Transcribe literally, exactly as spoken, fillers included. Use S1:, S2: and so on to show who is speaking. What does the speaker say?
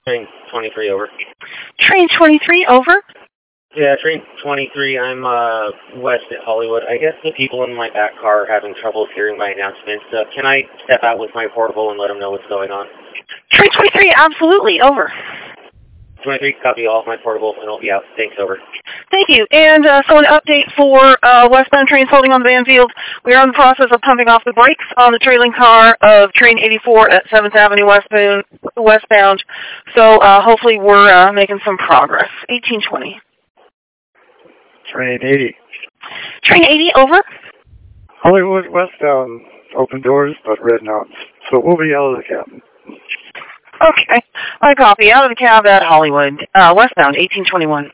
S1: Train twenty-three, over.
S2: Train twenty-three, over.
S1: Yeah, train twenty-three, I'm uh, west at Hollywood. I guess the people in my back car are having trouble hearing my announcements. Uh, can I step out with my portable and let them know what's going on?
S2: Train twenty-three, absolutely, over.
S1: twenty-three, copy all of my portable, and I'll be out. Thanks, over.
S2: Thank you. And uh, so an update for uh, westbound trains holding on the Banfield. We are in the process of pumping off the brakes on the trailing car of train eighty-four at seventh Avenue westbound. westbound. So uh, hopefully we're uh, making some progress. eighteen twenty.
S3: Train eighty.
S2: Train eighty, over.
S3: Hollywood westbound, open doors, but red knobs. So we'll be out of the cab.
S2: Okay. I copy. Out of the cab at Hollywood. Uh, westbound, eighteen twenty-one.